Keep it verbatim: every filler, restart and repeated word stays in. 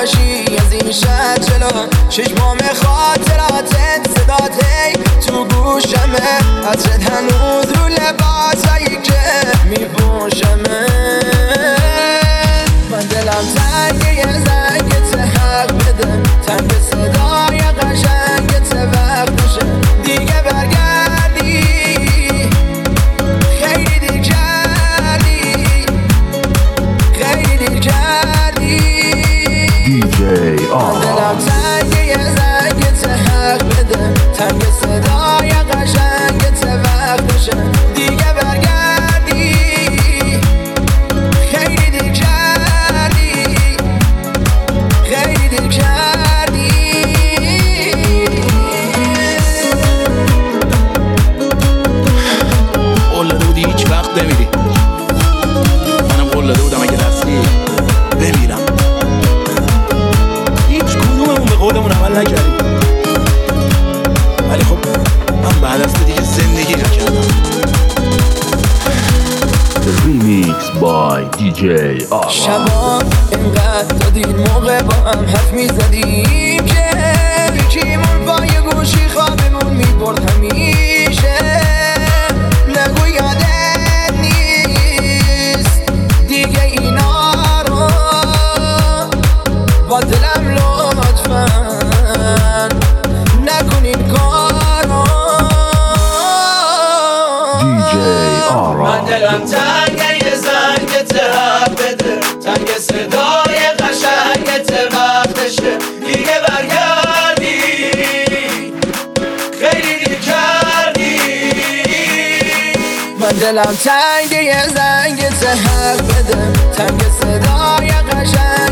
باشی از این شهر جلو چشمام خاطراتت صدات هی تو گوشمه عطرت هنوز رو لباسایی که میپوشمه من دلم تنگه یه زنگت حق بده تنگ صدای قشنگت وقتشه دیگه برگردی خیلی دیر کردی خیلی دیر کردی دی جی آر دلم تنگه یه زنگت حق بده تنگ صدای قشنگت وقتشه دیگه برگردی خیلی دیر کردی خیلی دیر کردی قول داده بودی هیچ وقت نمیری، منم قول داده بودم اگه رفتی بمیرم. هیچ کدوممون به قولمون عمل نکردیم، ولی خب من بعد از تو دیگه زندگی نکردم. ریمیکس بای دی جی آر شبا اینقدر تا دیر موقع با هم حرف میزدیم که یکیمون با یه گوشی خوابمون میبرد همیشه نگو یادت نیست دیگه اینا رو با دلم لطفا نکنین کارو دی جی آر من دلم تنگه یه زنگت حق بده تنگ صدای قشنگت وقتشه دیگه برگردی خیلی دیر کردی من دلم تنگه یه زنگت حق بده تنگ صدای قشنگت